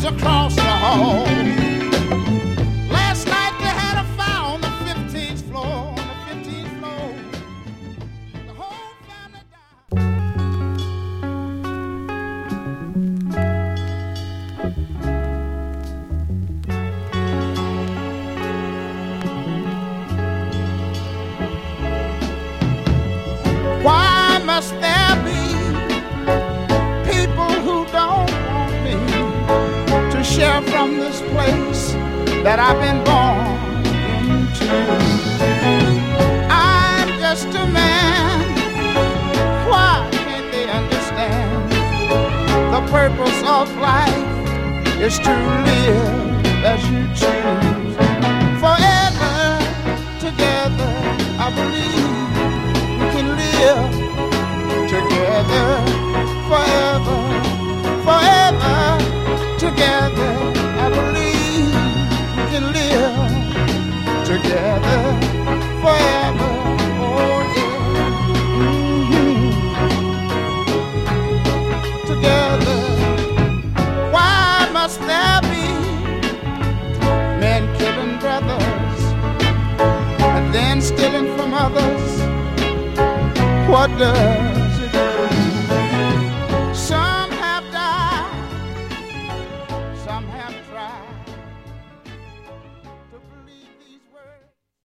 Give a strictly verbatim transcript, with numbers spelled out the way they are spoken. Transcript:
across the hall. Last night they had a fire on the fifteenth floor. On the fifteenth floor, the whole family died. Why must there be people who don't want me to share from this place that I've been born into? I'm just a man. Why can't they understand? The purpose of life is to live as you choose. Forever together, I believe we can live together. Forever, forever together, I believe we can live together forever. Oh yeah, mm-hmm. Together. Why must there be men killing brothers and then stealing from others? What does